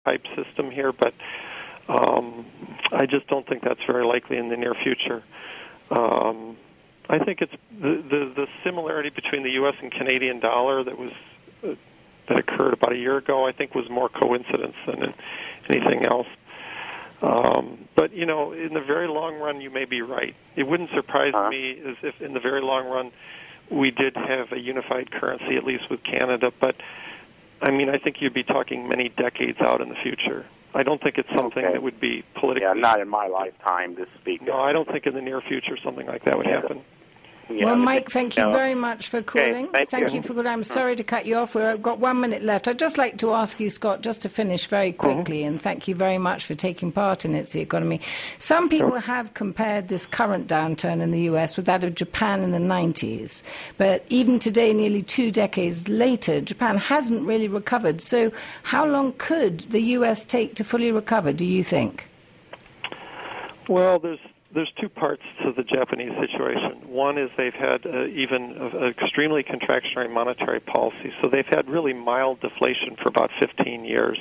type system here, but I just don't think that's very likely in the near future. I think it's the similarity between the U.S. and Canadian dollar that occurred about a year ago, I think was more coincidence than anything else. But, in the very long run, you may be right. It wouldn't surprise me as if in the very long run we did have a unified currency, at least with Canada. But, I think you'd be talking many decades out in the future. I don't think it's something that would be politically... Yeah, not in my lifetime to speak. No, I don't think in the near future something like that would happen. Yeah, well, Mike, thank you very much for calling. Okay, thank you for calling. I'm sorry to cut you off. We've got 1 minute left. I'd just like to ask you, Scott, just to finish very quickly, and thank you very much for taking part in It's the Economy. Some people have compared this current downturn in the U.S. with that of Japan in the 90s. But even today, nearly 2 decades later, Japan hasn't really recovered. So how long could the U.S. take to fully recover, do you think? Well, there's 2 parts to the Japanese situation. One is they've had even an extremely contractionary monetary policy, so they've had really mild deflation for about 15 years.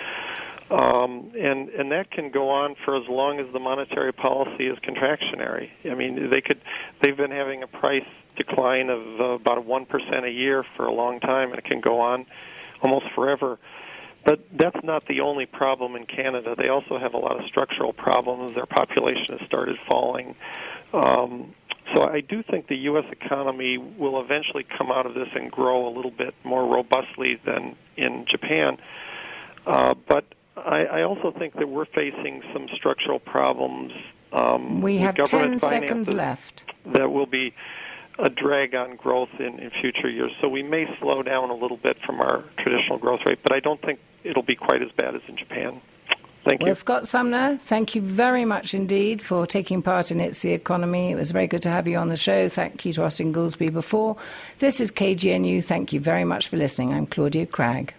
And that can go on for as long as the monetary policy is contractionary. They've been having a price decline of about 1% a year for a long time, and it can go on almost forever. But that's not the only problem in Canada. They also have a lot of structural problems. Their population has started falling. So I do think the U.S. economy will eventually come out of this and grow a little bit more robustly than in Japan. But I also think that we're facing some structural problems. We have 10 seconds left. That will be a drag on growth in future years. So we may slow down a little bit from our traditional growth rate, but I don't think it'll be quite as bad as in Japan. Thank you. Well, Scott Sumner, thank you very much indeed for taking part in It's the Economy. It was very good to have you on the show. Thank you to Austin Goolsbee before. This is KGNU. Thank you very much for listening. I'm Claudia Cragg.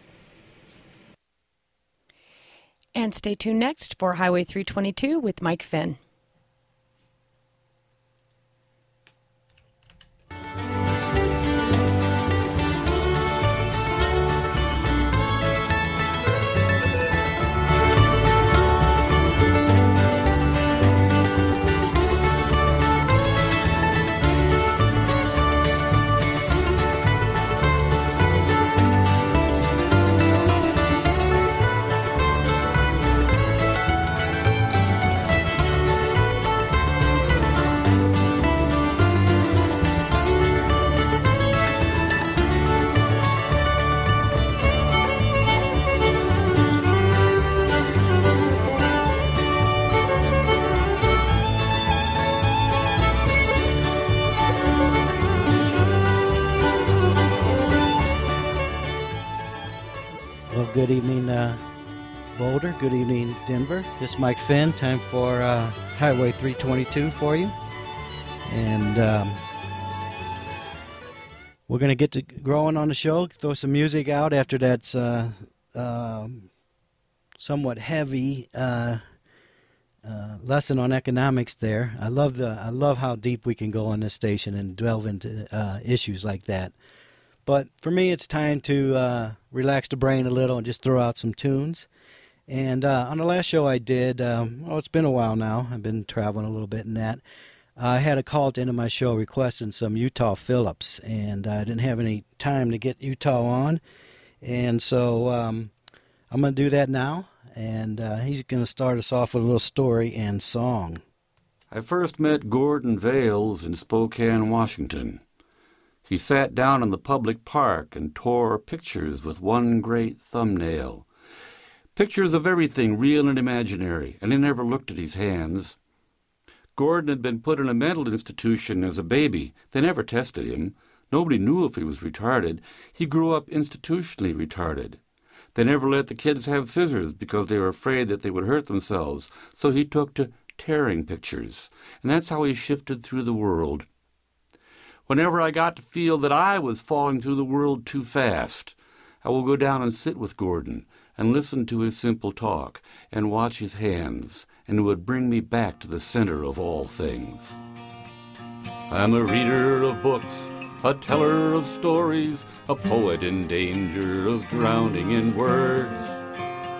And stay tuned next for Highway 322 with Mike Finn. Good evening, Boulder. Good evening, Denver. This is Mike Finn. Time for Highway 322 for you. And we're going to get to growing on the show, throw some music out after that's somewhat heavy lesson on economics there. I love how deep we can go on this station and delve into issues like that. But for me, it's time to relax the brain a little and just throw out some tunes. And on the last show I did, it's been a while now. I've been traveling a little bit in that. I had a call at the end of my show requesting some Utah Phillips, and I didn't have any time to get Utah on. And so I'm going to do that now. And he's going to start us off with a little story and song. I first met Gordon Vales in Spokane, Washington. He sat down in the public park and tore pictures with one great thumbnail. Pictures of everything real and imaginary, and he never looked at his hands. Gordon had been put in a mental institution as a baby. They never tested him. Nobody knew if he was retarded. He grew up institutionally retarded. They never let the kids have scissors because they were afraid that they would hurt themselves, so he took to tearing pictures, and that's how he shifted through the world. Whenever I got to feel that I was falling through the world too fast, I will go down and sit with Gordon and listen to his simple talk and watch his hands, and it would bring me back to the center of all things. I'm a reader of books, a teller of stories, a poet in danger of drowning in words.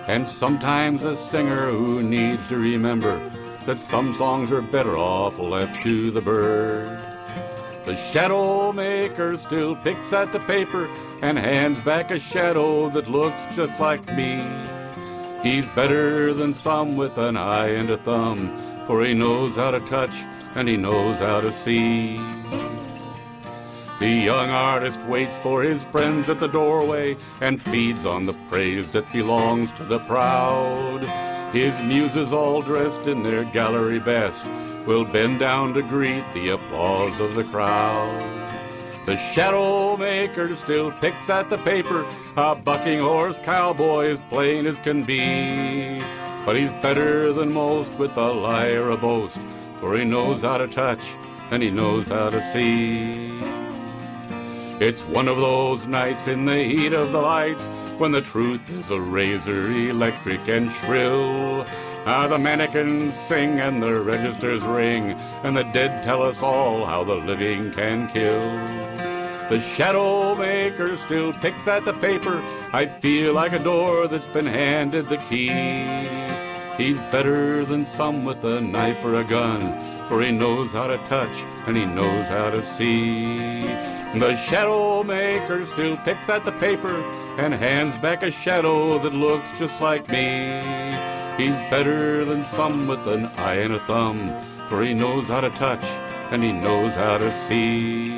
and sometimes a singer who needs to remember that some songs are better off left to the birds. The shadow maker still picks at the paper and hands back a shadow that looks just like me. He's better than some with an eye and a thumb, for he knows how to touch and he knows how to see. The young artist waits for his friends at the doorway and feeds on the praise that belongs to the proud. His muses, all dressed in their gallery best, will bend down to greet the applause of the crowd. The shadow maker still picks at the paper, a bucking horse cowboy as plain as can be. But he's better than most with a lie or a boast, for he knows how to touch and he knows how to see. It's one of those nights in the heat of the lights when the truth is a razor, electric and shrill. The mannequins sing and the registers ring, and the dead tell us all how the living can kill. The shadow maker still picks at the paper. I feel like a door that's been handed the key. He's better than some with a knife or a gun, for he knows how to touch and he knows how to see. The shadow maker still picks at the paper and hands back a shadow that looks just like me. He's better than some with an eye and a thumb, for he knows how to touch and he knows how to see.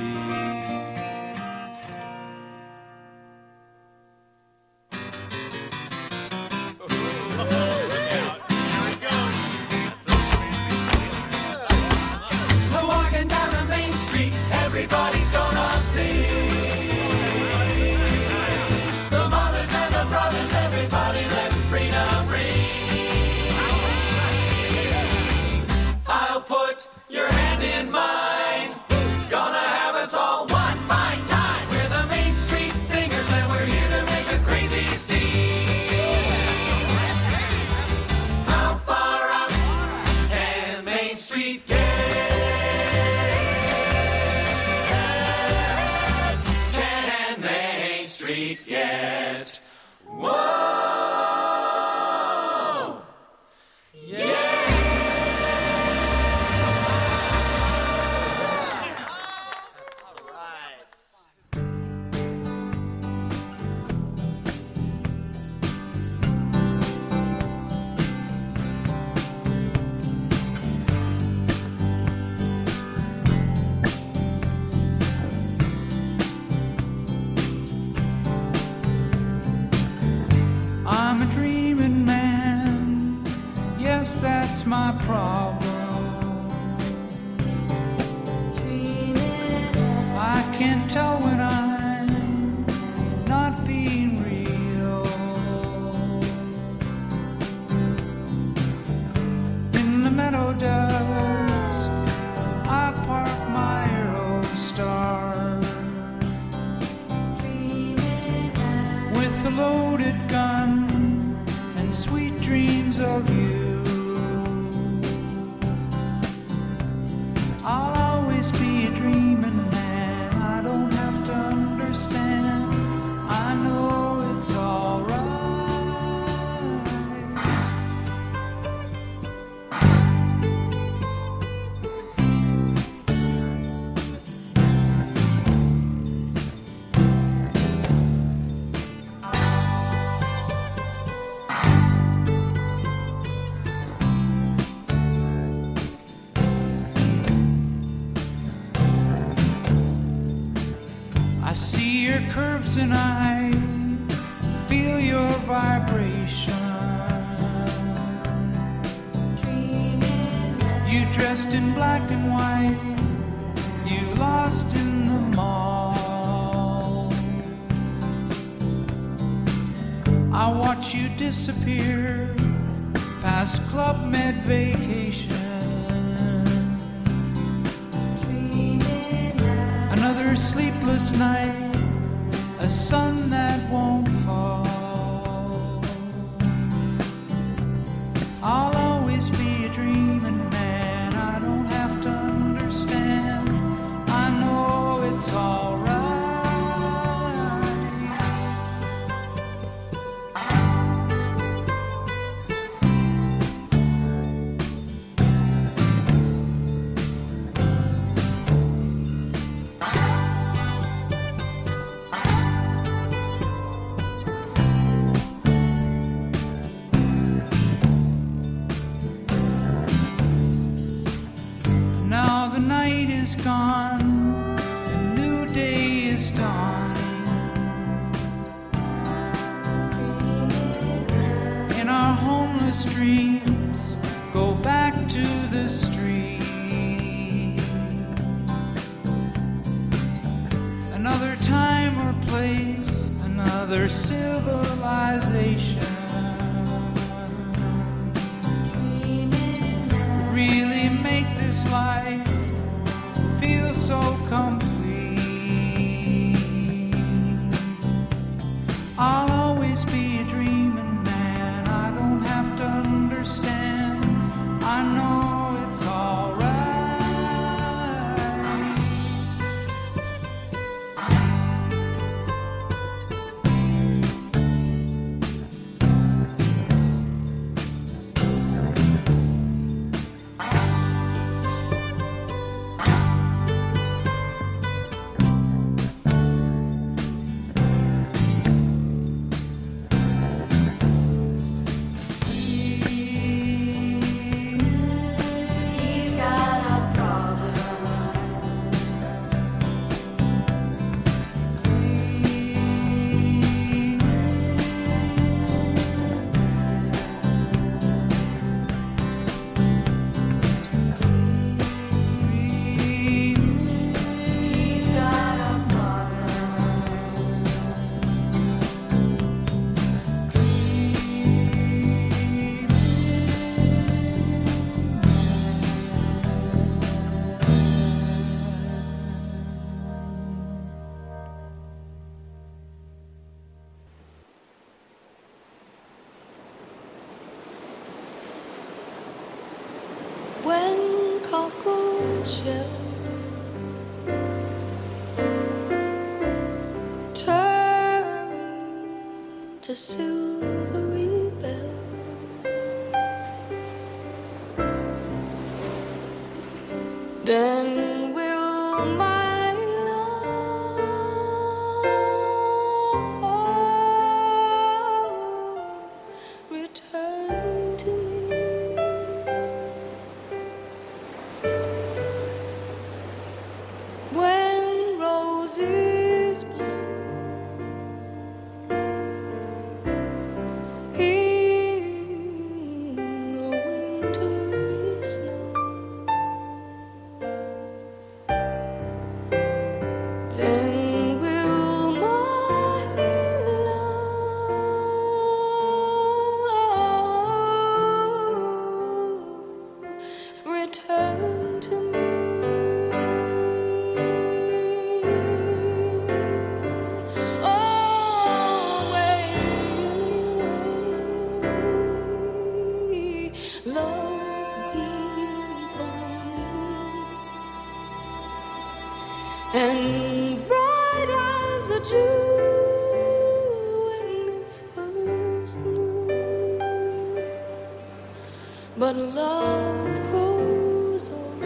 That's my problem. I can't tell when I'm not being real. In the meadow dusk, I park my Aerostar with a loaded gun and sweet dreams of you. I'll always be a dreaming man. I don't have to understand. I know it's alright. I see your curves and I feel your vibration. You dressed in black and white, you lost in the mall. I watch you disappear past Club Med Vacation. Another sleepless night, a sun that won't fall. I'll always be a dreaming man. I don't have to understand. I know it's alright. is gone, a new day is dawning. In our homeless dreams, go back to the street. Another time or place, another civilization. Really make this life feel so complete. I'll always be a dreaming man. I don't have to understand. I know it's alright. When cockle shells turn to silvery bells, then will my love return to me. When roses bloom in the wintry snow, then will my love return to me. Love be by me, and bright as a dew in its first noon. But love grows old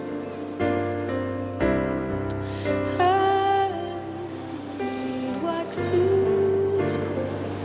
and waxes cold.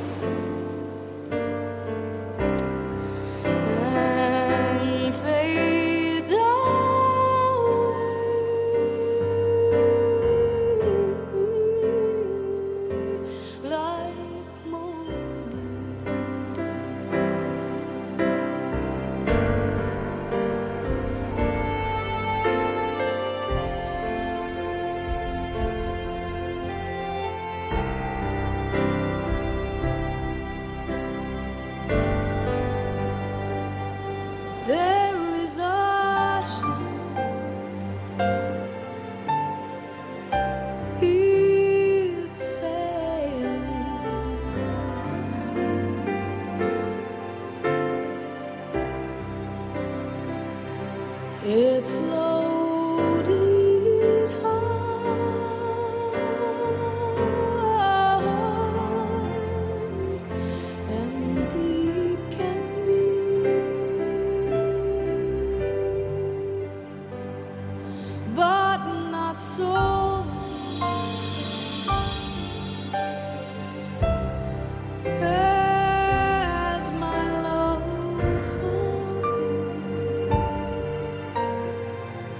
There is a ship, it's sailing the sea. It's loaded high and deep can be. But not so as my love for him.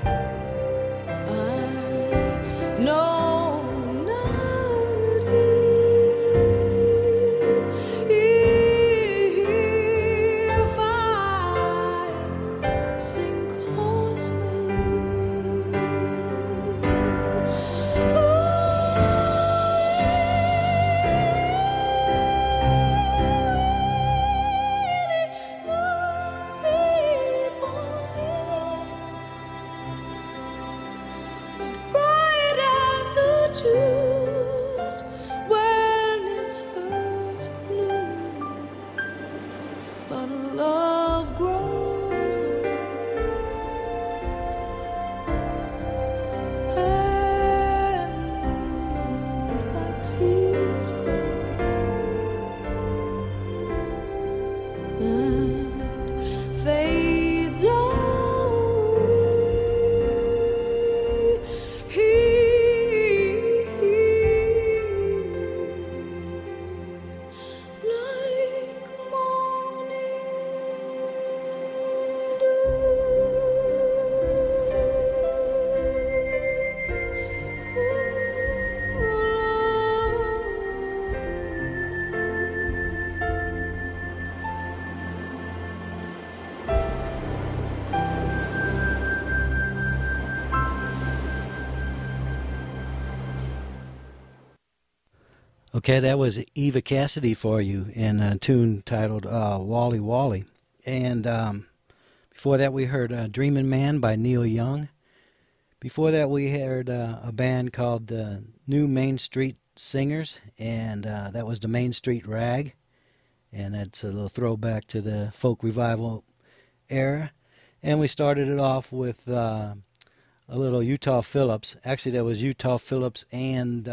but love grows old and waxes cold and fades away. Like morning Okay, that was Eva Cassidy for you in a tune titled Wally Wally. And before that we heard Dreamin' Man by Neil Young. Before that we heard a band called the New Main Street Singers, and that was the Main Street Rag. And that's a little throwback to the folk revival era. And we started it off with a little Utah Phillips. Actually, that was Utah Phillips and...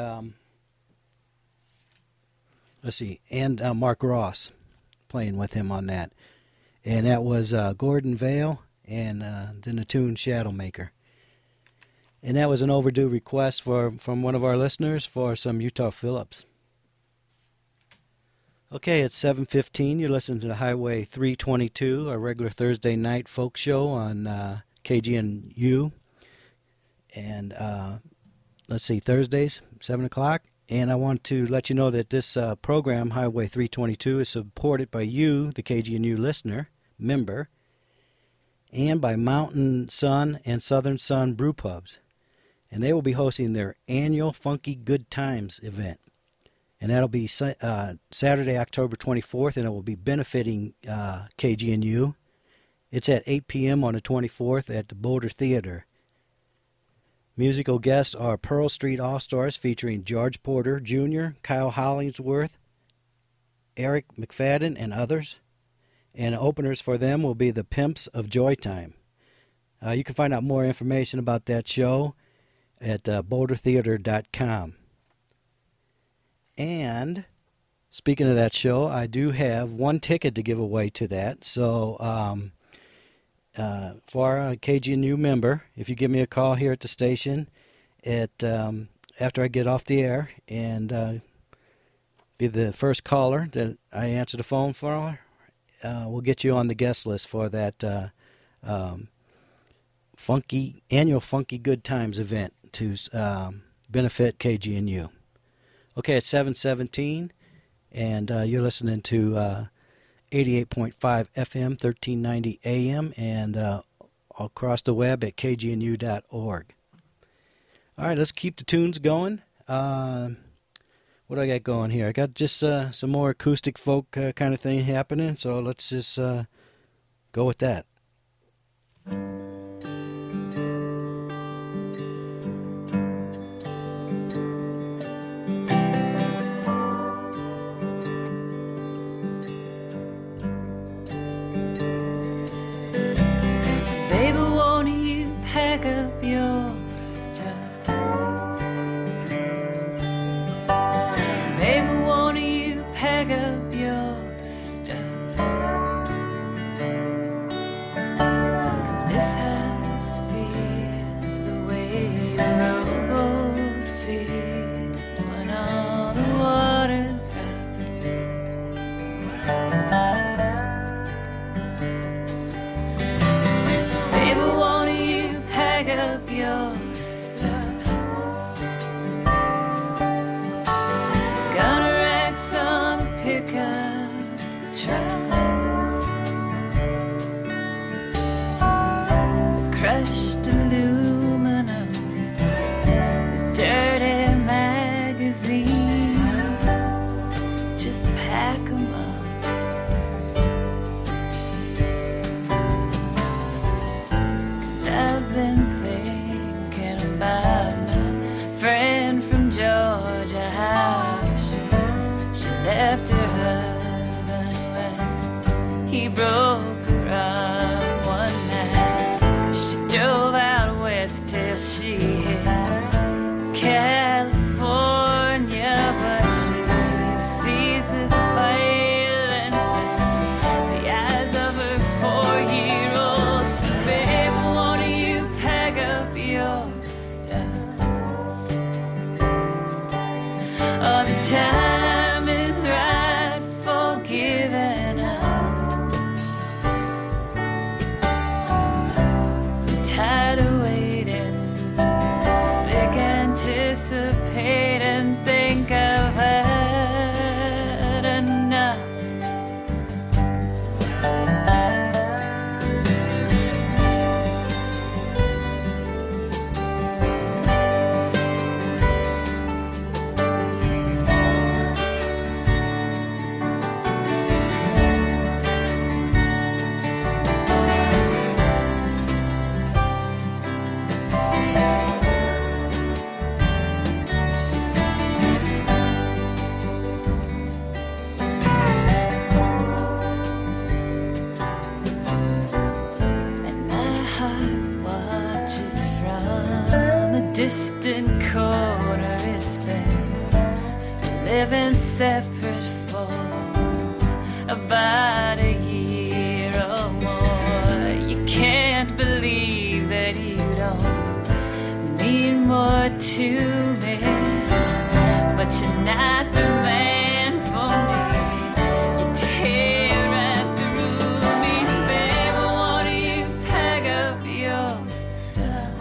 and Mark Ross, playing with him on that. And that was Gordon Vale and then the tune Shadowmaker. And that was an overdue request from one of our listeners for some Utah Phillips. Okay, it's 7:15. You're listening to the Highway 322, our regular Thursday night folk show on KGNU. And Thursdays, 7 o'clock. And I want to let you know that this program, Highway 322, is supported by you, the KGNU listener, member, and by Mountain Sun and Southern Sun Brew Pubs. And they will be hosting their annual Funky Good Times event. And that'll be Saturday, October 24th, and it will be benefiting KGNU. It's at 8 p.m. on the 24th at the Boulder Theater. Musical guests are Pearl Street All-Stars featuring George Porter Jr., Kyle Hollingsworth, Eric McFadden, and others. And openers for them will be the Pimps of Joytime. You can find out more information about that show at bouldertheater.com. And speaking of that show, I do have one ticket to give away to that. So for a KGNU member, if you give me a call here at the station after I get off the air and be the first caller that I answer the phone for, we'll get you on the guest list for that annual Funky Good Times event to benefit KGNU. Okay, it's 7:17, and you're listening to 88.5 FM, 1390 AM, and across the web at kgnu.org. All right, let's keep the tunes going. What do I got going here? I got just some more acoustic folk kind of thing happening, so let's just go with that. Baby, won't you pack up your stuff? Baby, won't you pack up your stuff? 'Cause this house feels the way a rowboat feels when all the water's rough. Baby, won't you pack up your broke her arm one night. She drove out west till she hit California, but she sees his violence in the eyes of her 4-year-old. So baby, won't you pack up your stuff? All the time is right for giving up. Tired of waiting, sick anticipating, think I've had enough. And my heart watches from a distant corner. It's been living separate for about a year or more. You can't believe that you don't mean more to me, but you're not the man for me. You tear right through me, baby. Won't you pack up your stuff?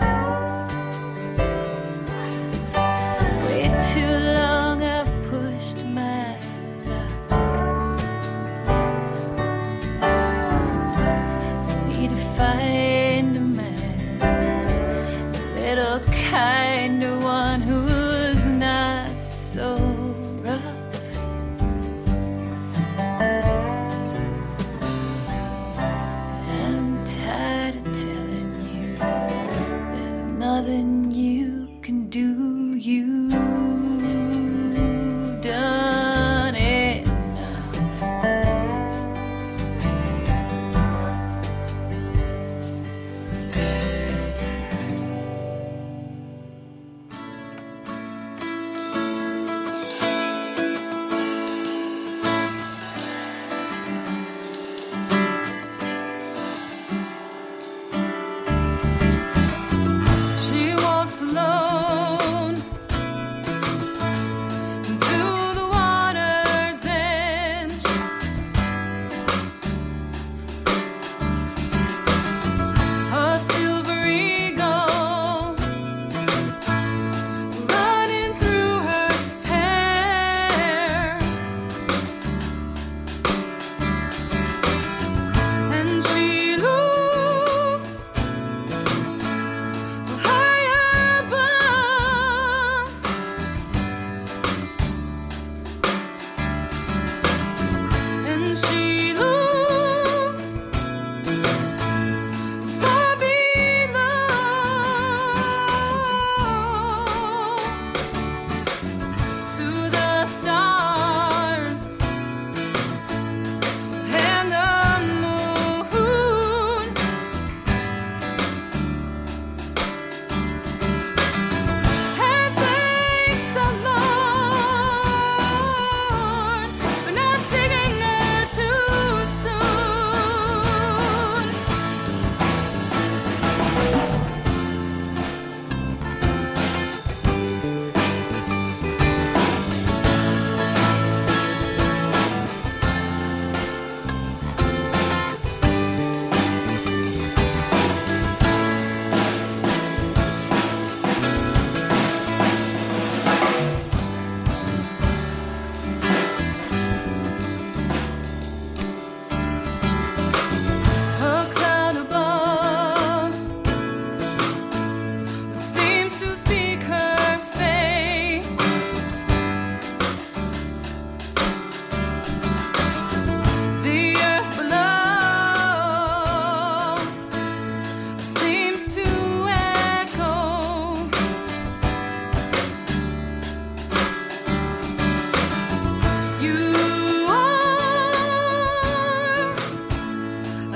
For way too long I've pushed my luck. I need to find a man, a little kinder one who's not so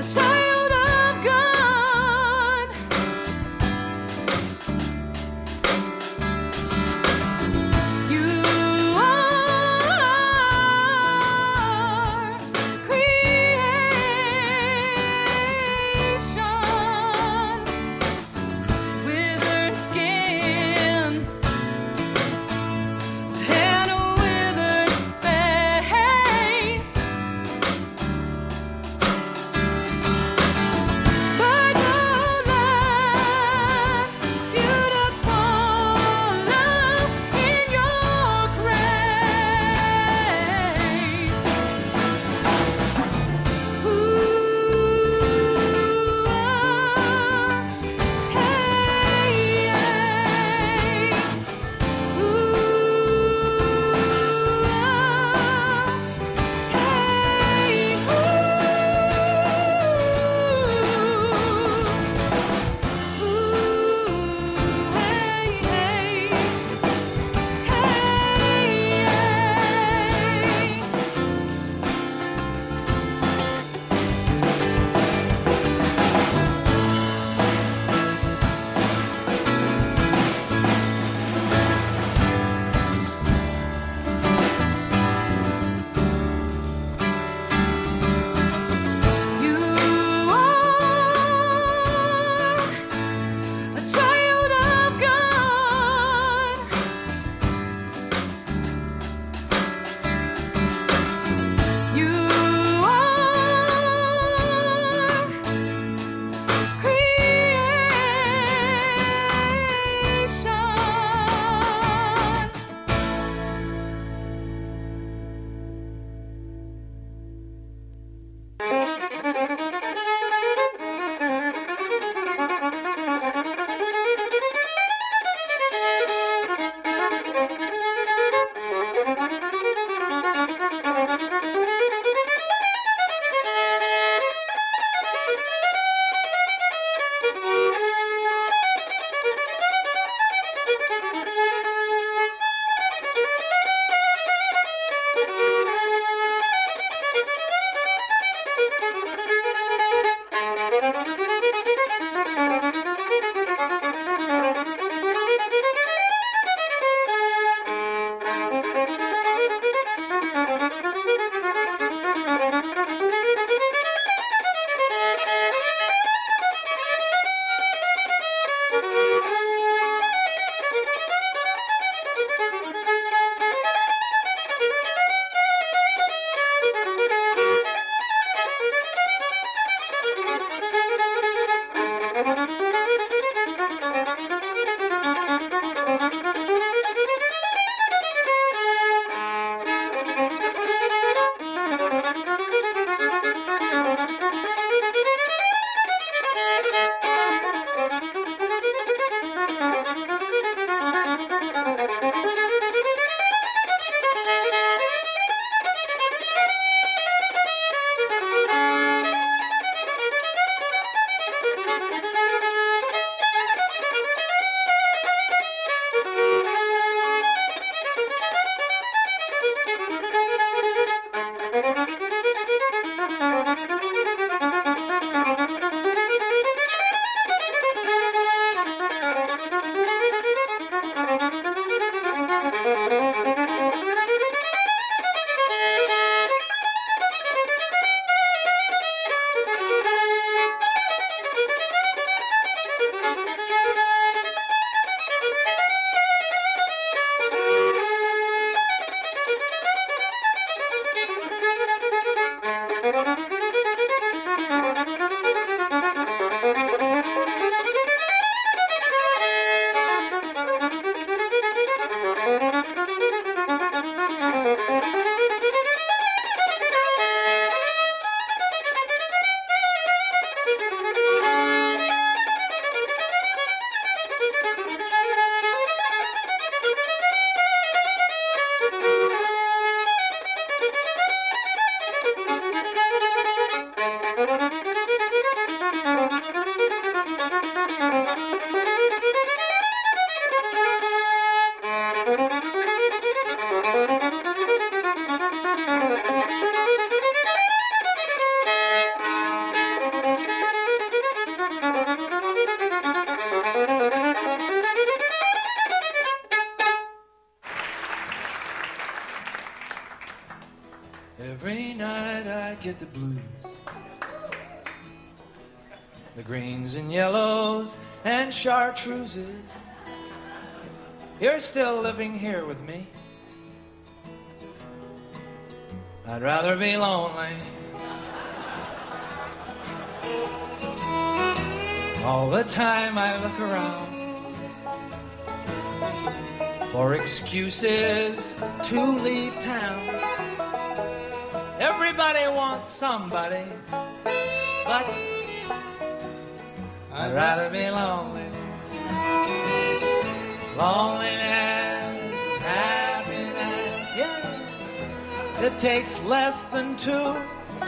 child of God. You are creation, withered skin and a withered face. But no less beautiful love in your grace. You are a child of God. You are creation. did the blues. The greens and yellows and chartreuses. You're still living here with me. I'd rather be lonely. All the time I look around for excuses to leave town. Everybody wants somebody, but I'd rather be lonely. Loneliness is happiness, yes. It takes less than two.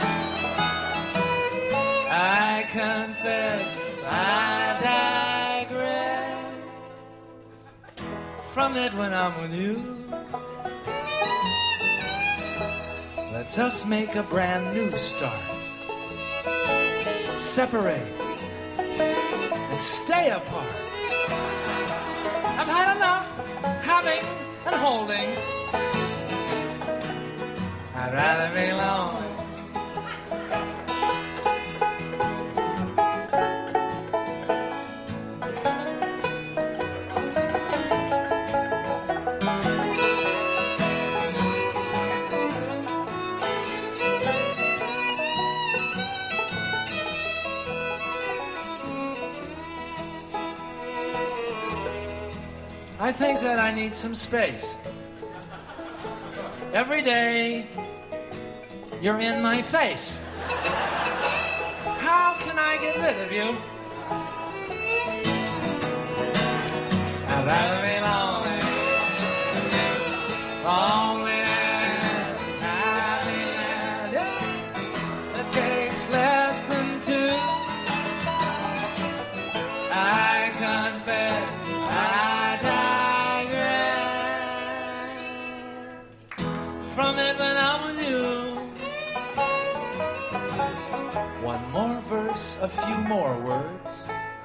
I confess I digress from it when I'm with you. Let's us make a brand new start. Separate and stay apart. I've had enough having and holding. I'd rather be lonely. I think that I need some space. Every day, you're in my face. How can I get rid of you? I'd rather be lonely. Loneliness is happiness. Yeah. It takes less than two. I confess I digress from it when I'm with you. One more verse, a few more words.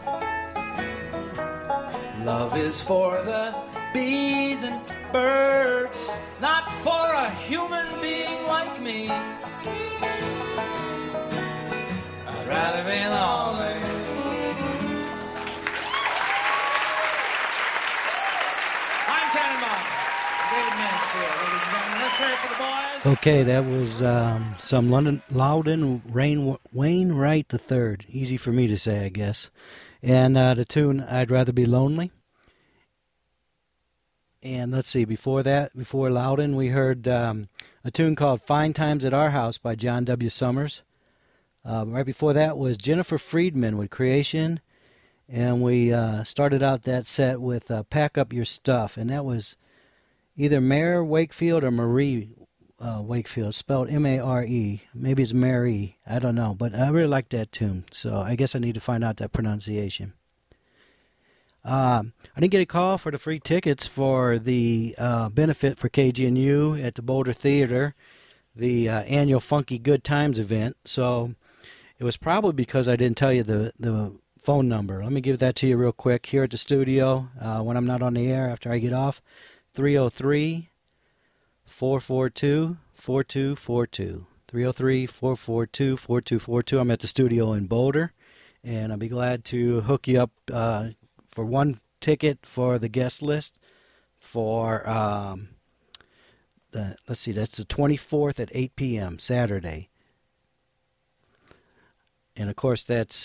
Love is for the bees and birds, not for a human being like me. I'd rather be lonely. Okay, that was some Loudon Wainwright III. Easy for me to say, I guess. And the tune, I'd Rather Be Lonely. And let's see, before Loudon, we heard a tune called Fine Times at Our House by John W. Summers. Right before that was Jennifer Friedman with Creation. And we started out that set with Pack Up Your Stuff. And that was either Mare Wakefield or Marie Wakefield, spelled M-A-R-E. Maybe it's Mary. I don't know. But I really like that tune. So I guess I need to find out that pronunciation. I didn't get a call for the free tickets for the benefit for KGNU at the Boulder Theater, the annual Funky Good Times event. So it was probably because I didn't tell you the phone number. Let me give that to you real quick here at the studio when I'm not on the air after I get off. 303-442-4242. 303-442-4242. I'm at the studio in Boulder, and I'll be glad to hook you up for one ticket for the guest list for, let's see, that's the 24th at 8 p.m., Saturday. And, of course, that's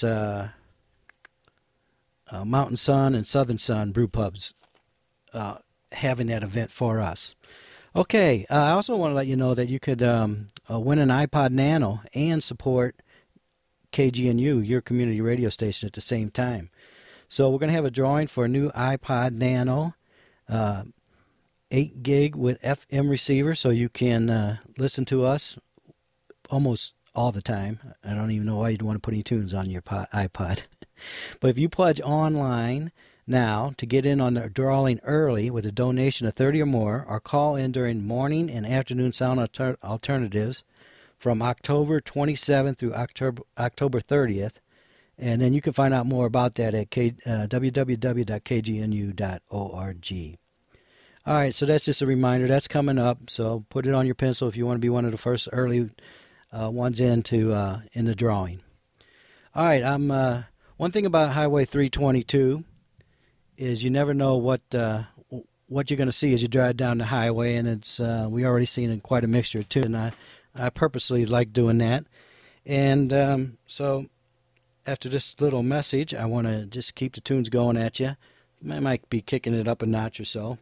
Mountain Sun and Southern Sun brew pubs having that event for us. Okay, I also want to let you know that you could win an iPod Nano and support KGNU, your community radio station, at the same time. So we're going to have a drawing for a new iPod Nano, 8 gig with FM receiver, so you can listen to us almost all the time. I don't even know why you'd want to put any tunes on your iPod. But if you pledge online now to get in on the drawing early with a donation of $30 or more, or call in during morning and afternoon sound alternatives from October 27th through October 30th, and then you can find out more about that at www.kgnu.org. All right, so that's just a reminder. That's coming up, so put it on your pencil if you want to be one of the first early one's in the drawing. All right, one thing about Highway 322 is you never know what you're going to see as you drive down the highway, and it's we already seen quite a mixture too, and I purposely like doing that. And so after this little message, I want to just keep the tunes going at you. I might be kicking it up a notch or so.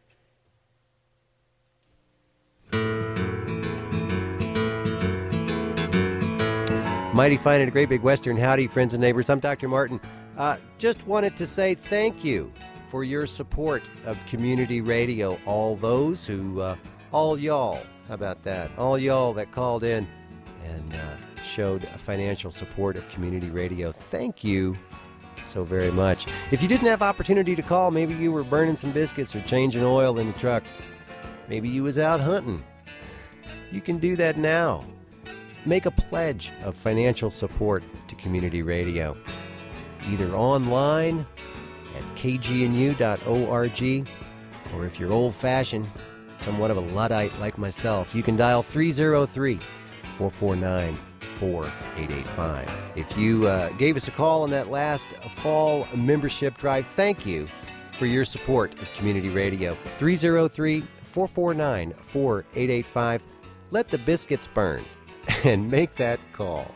Mighty Fine and a Great Big Western. Howdy, friends and neighbors. I'm Dr. Martin. Just wanted to say thank you for your support of community radio. All those who, all y'all, how about that? All y'all that called in and showed a financial support of community radio. Thank you so very much. If you didn't have opportunity to call, maybe you were burning some biscuits or changing oil in the truck. Maybe you was out hunting. You can do that now. Make a pledge of financial support to community radio, either online at kgnu.org, or if you're old-fashioned, somewhat of a Luddite like myself, you can dial 303-449-4885. If you gave us a call on that last fall membership drive, thank you for your support of community radio. 303-449-4885. Let the biscuits burn and make that call.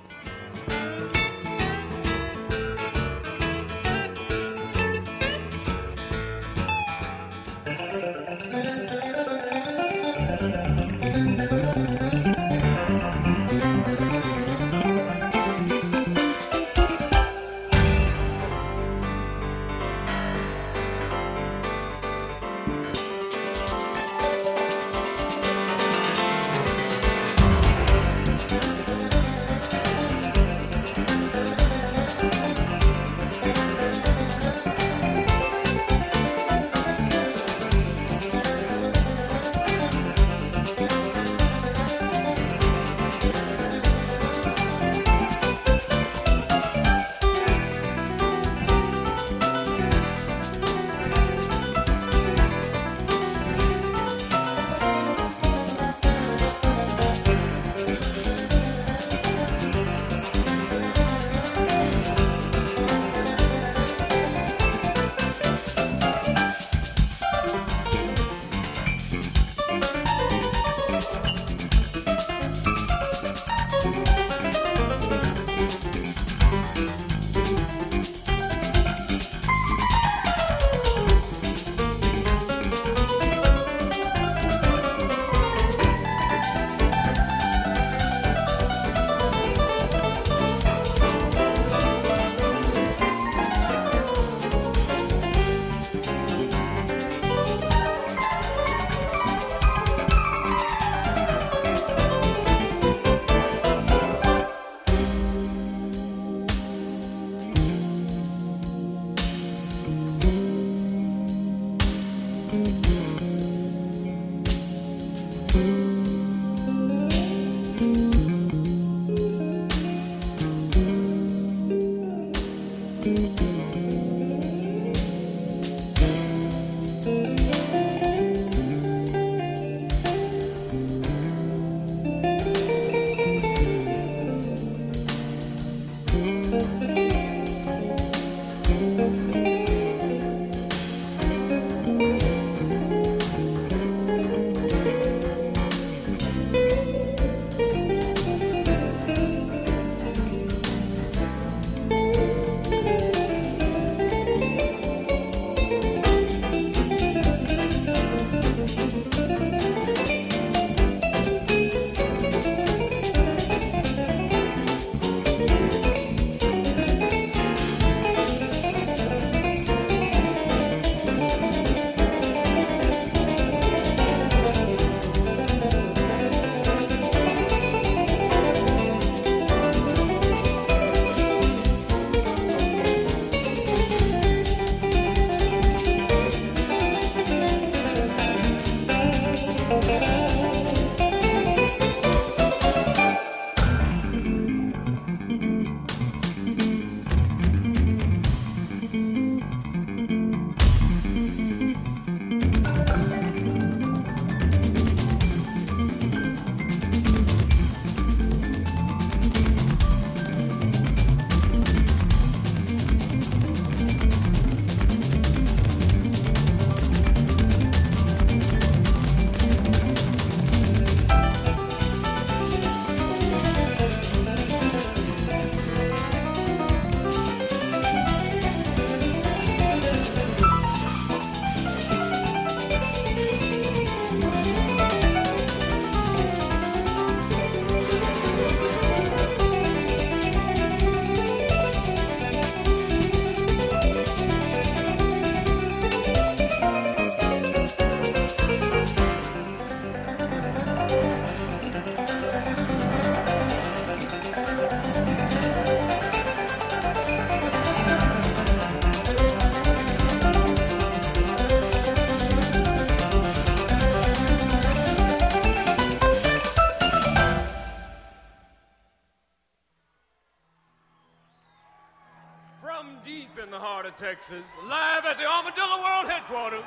From deep in the heart of Texas, live at the Armadillo World Headquarters,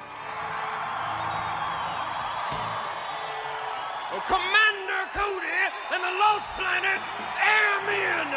Commander Cody and the Lost Planet Airmen.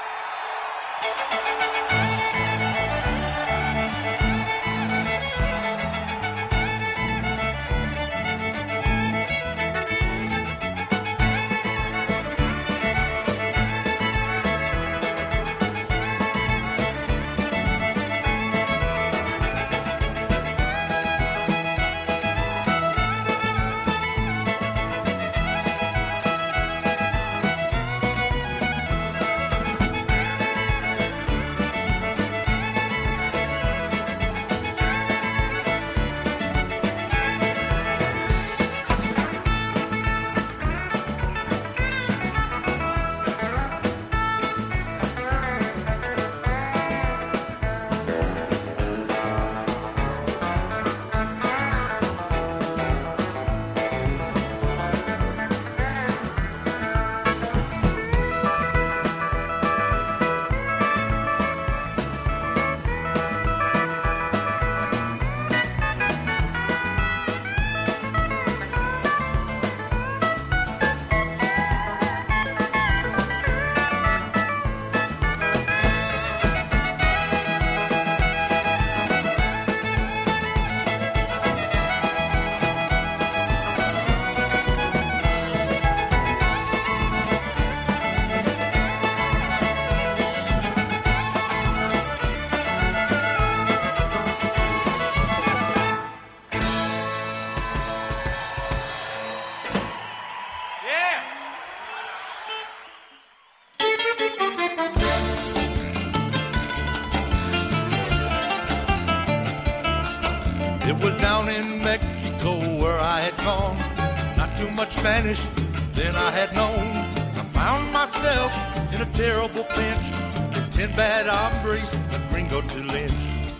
It was down in Mexico where I had gone, not too much Spanish then I had known. I found myself in a terrible pinch, with 10 bad hombres, a gringo to lynch.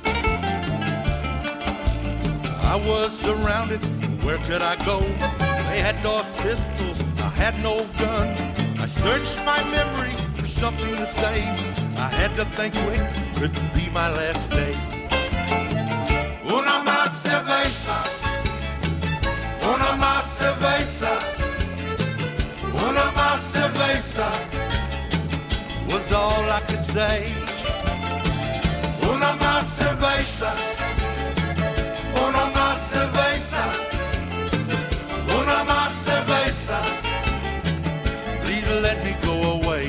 I was surrounded, where could I go? They had DOS pistols, I had no gun. I searched my memory for something to say. I had to think quick, could be my last day. Una más cerveza, una más cerveza, una más cerveza was all I could say. Una más cerveza, una más cerveza, una más cerveza. Please let me go away.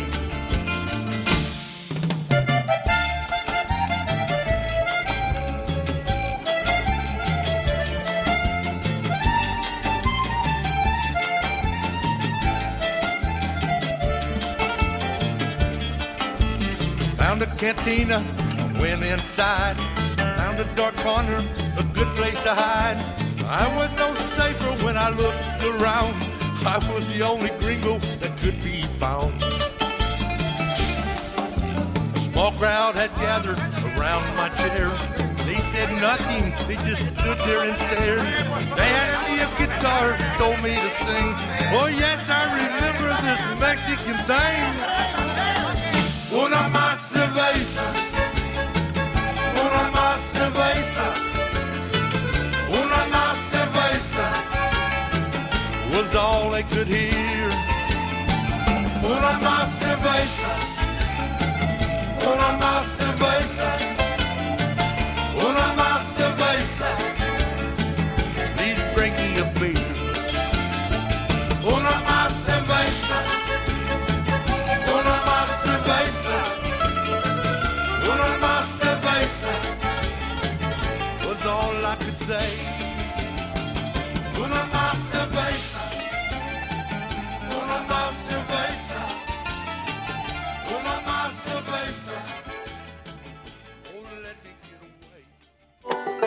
Found a cantina, I went inside. Found a dark corner, a good place to hide. I was no safer when I looked around. I was the only gringo that could be found. A small crowd had gathered around my chair. They said nothing, they just stood there and stared. They handed me a guitar, told me to sing. Oh yes, I remember this Mexican thing. Una más cerveza, una más cerveza, una más cerveza was all they could hear. Una más cerveza, una más cerveza, una más cerveza. Please bring me a beer. Una más cerveza, una más cerveza, una más cerveza was all I could say. Una más cerveza, una más cerveza, una más cerveza. Oh, let me get away.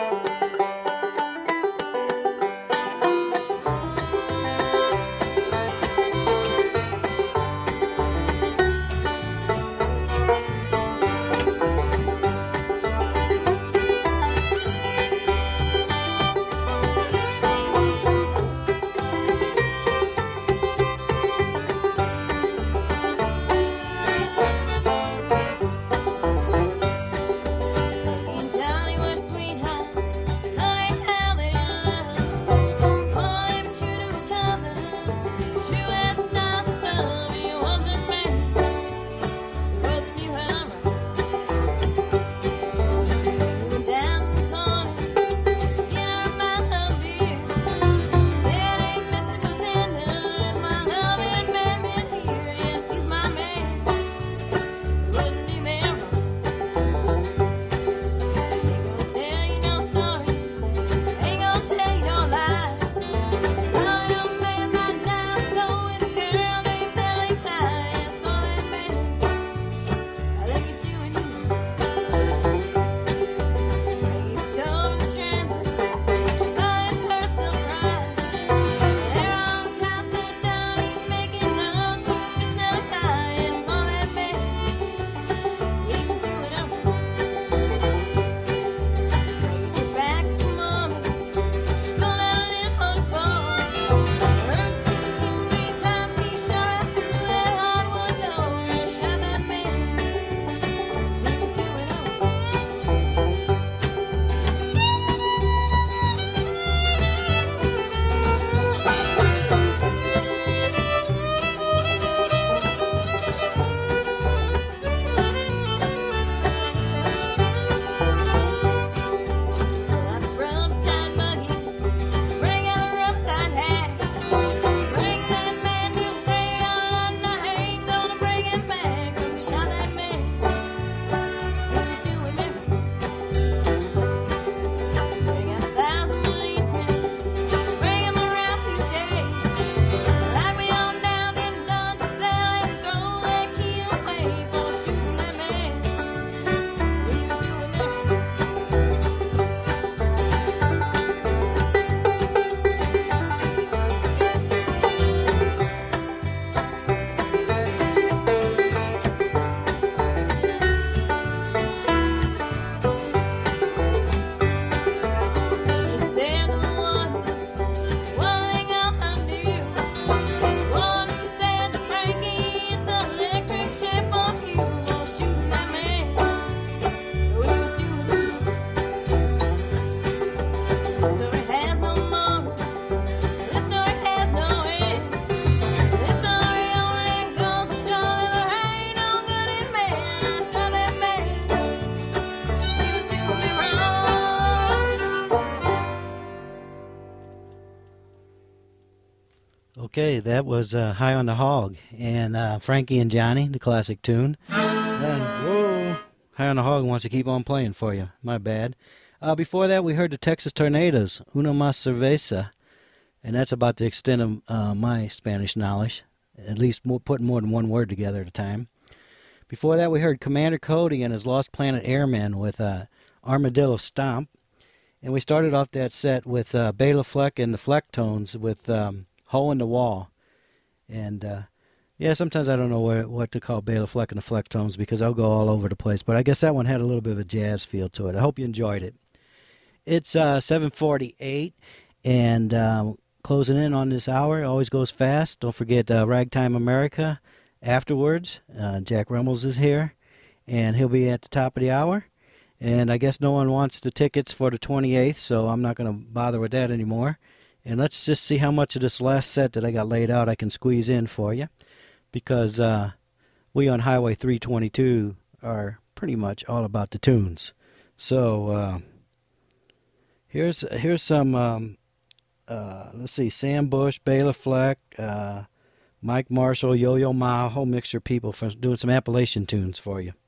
Okay, that was High on the Hog, and Frankie and Johnny, the classic tune. Whoa, High on the Hog wants to keep on playing for you. My bad. Before that, we heard the Texas Tornadoes, Una Más Cerveza, and that's about the extent of my Spanish knowledge, at least putting more than one word together at a time. Before that, we heard Commander Cody and his Lost Planet Airmen with Armadillo Stomp, and we started off that set with Bela Fleck and the Flecktones with Hole in the Wall. And, yeah, sometimes I don't know what to call Bela Fleck and the Flecktones because I'll go all over the place. But I guess that one had a little bit of a jazz feel to it. I hope you enjoyed it. It's 7:48, and closing in on this hour. It always goes fast. Don't forget Ragtime America afterwards. Jack Rummels is here, and he'll be at the top of the hour. And I guess no one wants the tickets for the 28th, so I'm not going to bother with that anymore. And let's just see how much of this last set that I got laid out I can squeeze in for you, because we on Highway 322 are pretty much all about the tunes. So here's some, let's see, Sam Bush, Bela Fleck, Mike Marshall, Yo-Yo Ma, a whole mixture of people for doing some Appalachian tunes for you.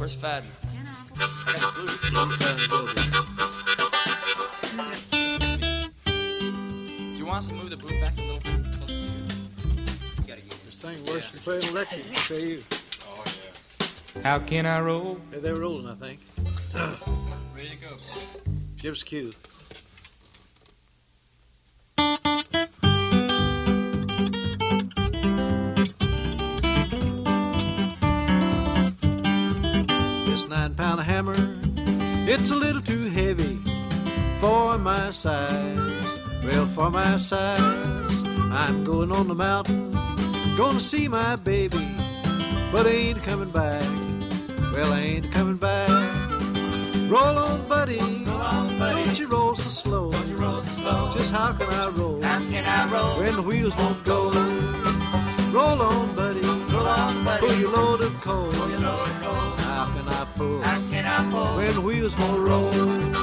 Where's Fadden? I got the flute. Do you want us to move the booth back a little bit closer to you? You gotta get this thing worse than playing electric, I tell you. Oh, yeah. How can I roll? Yeah, they're rolling, I think. Ready to go. Give us a cue. This 9-pound hammer, it's a little too heavy for my size. Well, for my size, I'm going on the mountain, gonna see my baby, but I ain't coming back. Well, I ain't coming back. Roll on, buddy. Roll on, buddy. Don't you roll so slow. Don't you roll so slow. Just how can I roll? How can I roll? When the wheels won't go. Roll on, buddy. Roll on, buddy. Pull your load of coal. Pull your load of coal. How can I pull? How can I pull? When the wheels won't roll.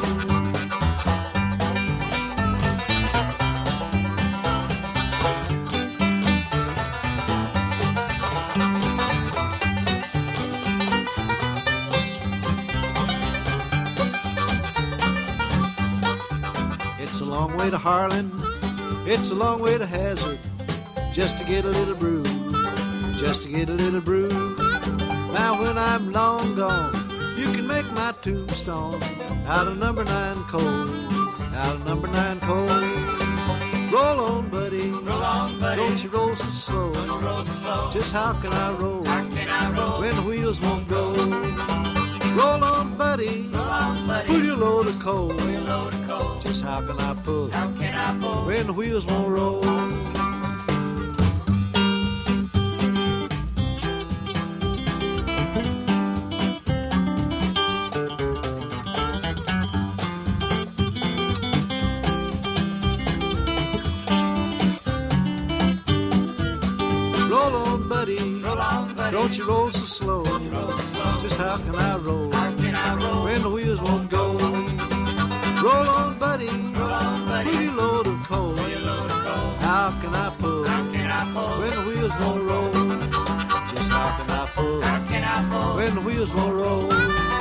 It's a long way to Harlan, it's a long way to Hazard, just to get a little brew, just to get a little brew. Now when I'm long gone, you can make my tombstone out of number 9 coal, out of number 9 coal. Roll on, buddy, roll on, buddy. Don't you roll so slow, don't you roll so slow. Just how can I roll, how can I roll, when the wheels won't go. Roll on, buddy, roll on, buddy. Pull your load of coal, pull your load of coal. Just how can I pull, how can I pull, when the wheels won't roll. Roll on, buddy, roll on, buddy. Don't you roll so slow, don't you roll so slow. Just how can I roll, how can I roll, when the wheels won't go. Roll on, buddy, roll on, buddy. Pull your load of coal, pull your load of coal. How can I pull, how can I pull, when the wheels won't roll. Just how can I pull, how can I pull, when the wheels won't roll.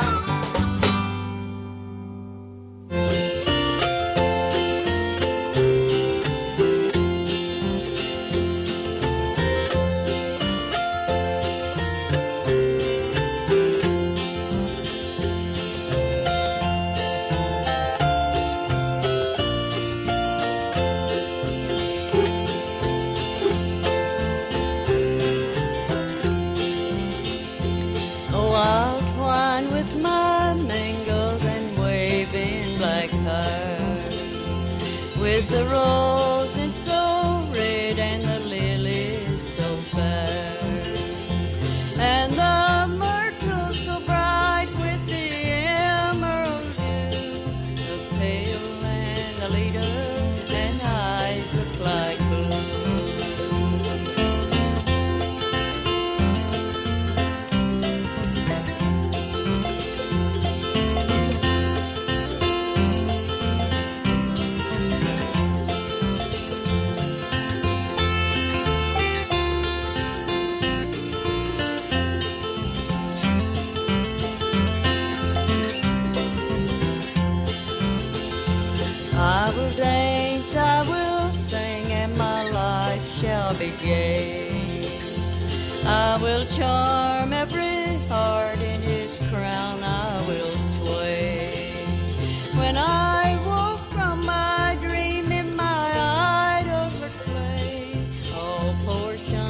Oh, I'll twine with my mangles and waving black hair, with the roses so red and the lilies so fair, and the myrtle so bright with the emerald dew, the pale and the leader and eyes look like blue. I will dance, I will sing, and my life shall be gay. I will charm